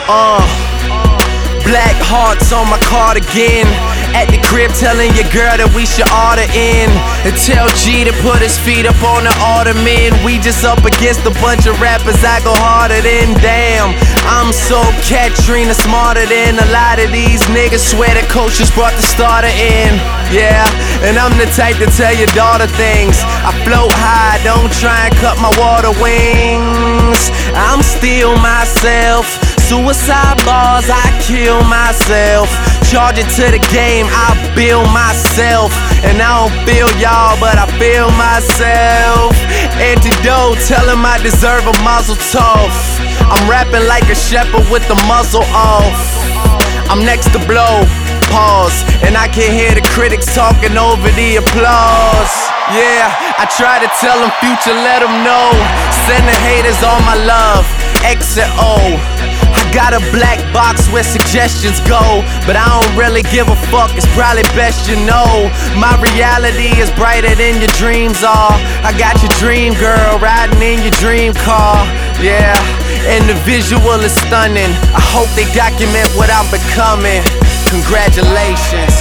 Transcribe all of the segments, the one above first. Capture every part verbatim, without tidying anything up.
Uh, black hearts on my cardigan. At the crib telling your girl that we should order in. And tell G to put his feet up on the ottoman. We just up against a bunch of rappers I go harder than. Damn, I'm so Katrina, smarter than a lot of these niggas. Swear the coach just brought the starter in. Yeah, and I'm the type to tell your daughter things. I float high, don't try and cut my water wings. I'm still myself. Suicide bars, I kill myself. Charge it to the game, I build myself. And I don't feel y'all, but I feel myself. Antidote, tell him I deserve a muzzle tough. I'm rapping like a shepherd with the muzzle off. I'm next to blow, pause. And I can hear the critics talking over the applause. Yeah, I try to tell them future, let them know. Send the haters all my love, X and O. I got a black box where suggestions go, but I don't really give a fuck, it's probably best you know. My reality is brighter than your dreams are. I got your dream girl riding in your dream car. Yeah, and the visual is stunning. I hope they document what I'm becoming. Congratulations.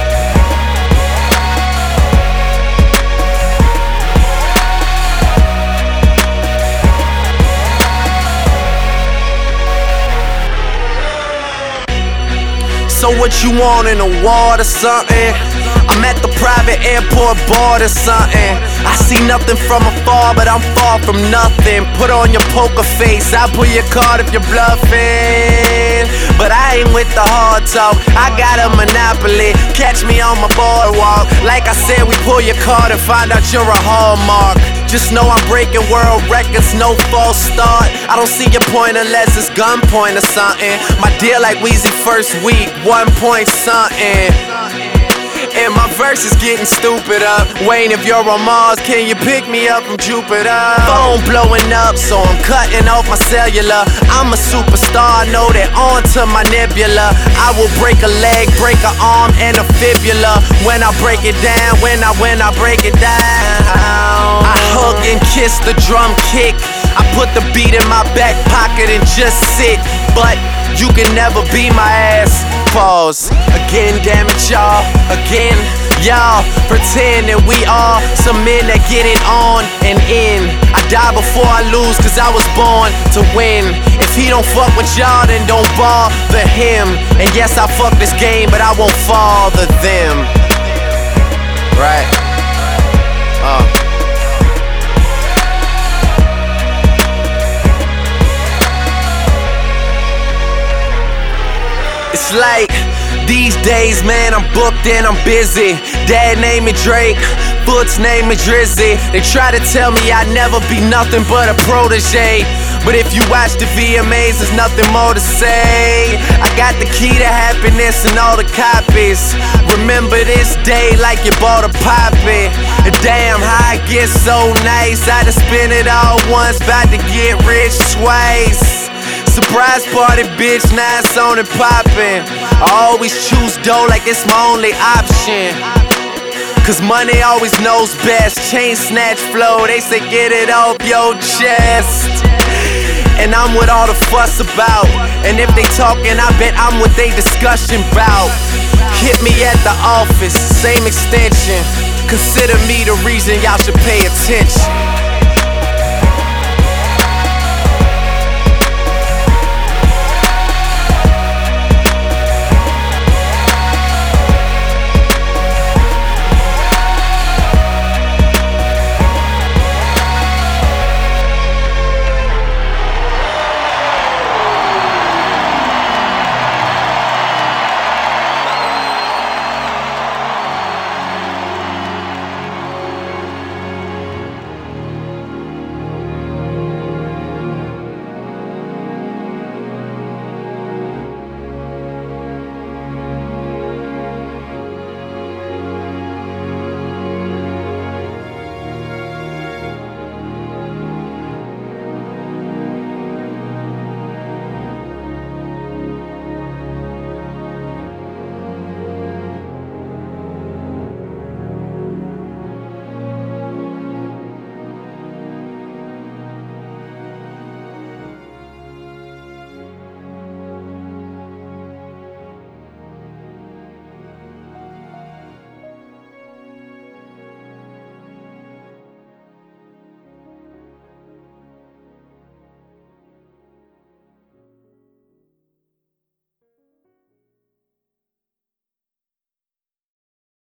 So what you want, in a ward or something? I'm at the private airport board or something. I see nothing from afar, but I'm far from nothing. Put on your poker face, I'll pull your card if you're bluffing. But I ain't with the hard talk, I got a monopoly. Catch me on my boardwalk. Like I said, we pull your card and find out you're a hallmark. Just know I'm breaking world records, no false start. I don't see your point unless it's gunpoint or something. My deal like Weezy first week, one point something. And my verse is getting stupider. Wayne, if you're on Mars, can you pick me up from Jupiter? Phone blowing up, so I'm cutting off my cellular. I'm a superstar, know that onto my nebula. I will break a leg, break an arm, and a fibula. When I break it down, when I, when I break it down. I hug and kiss the drum kick. I put the beat in my back pocket and just sit. But you can never be my ass. Pause. Again, damn it, y'all. Again, y'all pretending we are some men that get it on and in. I die before I lose, cause I was born to win. If he don't fuck with y'all, then don't bother him. And yes, I fuck this game, but I won't father them. Right. Uh. It's like these days, man, I'm booked and I'm busy. Dad named me Drake, Foot's name is Drizzy. They try to tell me I'd never be nothing but a protege. But if you watch the V M As, there's nothing more to say. I got the key to happiness and all the copies. Remember this day like you bought a poppy. And damn, how I get so nice. I done spent it all once, about to get rich twice. Surprise party, bitch, now it's on and poppin'. I always choose dough like it's my only option. Cause money always knows best. Chain snatch flow, they say get it off your chest. And I'm what all the fuss about. And if they talking, I bet I'm what they discussion bout. Hit me at the office, same extension. Consider me the reason y'all should pay attention.